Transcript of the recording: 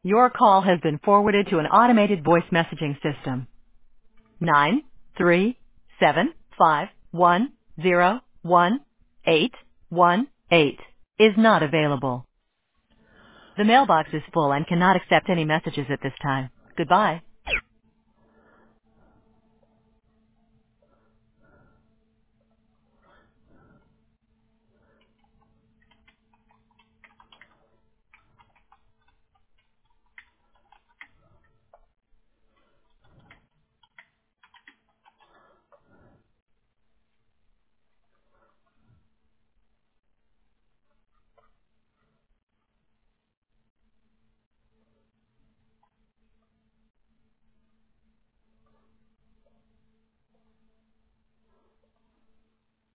Your call has been forwarded to an automated voice messaging system. 93751011818 is not available. The mailbox is full and cannot accept any messages at this time. Goodbye.